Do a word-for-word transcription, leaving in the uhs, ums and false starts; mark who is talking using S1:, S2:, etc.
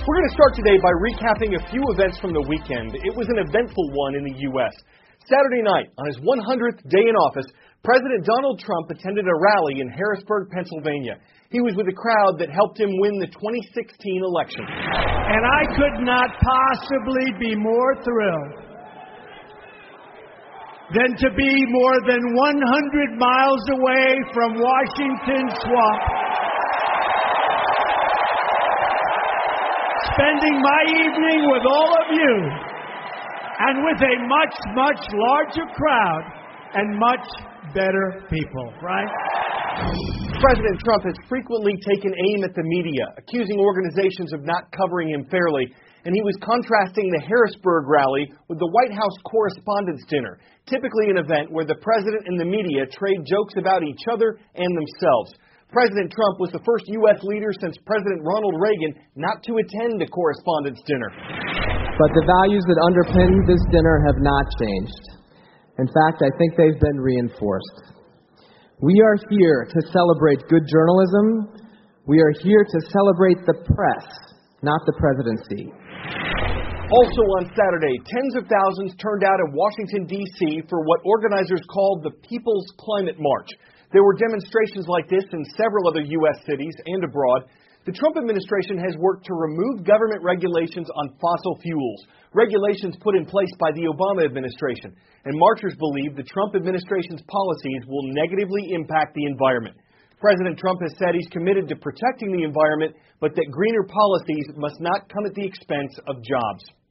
S1: We're going to start today by recapping a few events from the weekend. It was an eventful one in the U S Saturday night, on his one hundredth day in office, President Donald Trump attended a rally in Harrisburg, Pennsylvania. He was with a crowd that helped him win the twenty sixteen election.
S2: And I could not possibly be more thrilled than to be more than one hundred miles away from Washington Swamp, spending my evening with all of you, and with a much, much larger crowd and much better people, right?
S1: President Trump has frequently taken aim at the media, accusing organizations of not covering him fairly, and he was contrasting the Harrisburg rally with the White House Correspondents' Dinner, typically an event where the president and the media trade jokes about each other and themselves. President Trump was the first U S leader since President Ronald Reagan not to attend a Correspondents' Dinner.
S3: But the values that underpin this dinner have not changed. In fact, I think they've been reinforced. We are here to celebrate good journalism. We are here to celebrate the press, not the presidency.
S1: Also on Saturday, tens of thousands turned out in Washington, D C for what organizers called the People's Climate March. There were demonstrations like this in several other U S cities and abroad. The Trump administration has worked to remove government regulations on fossil fuels, regulations put in place by the Obama administration. And marchers believe the Trump administration's policies will negatively impact the environment. President Trump has said he's committed to protecting the environment, but that greener policies must not come at the expense of jobs.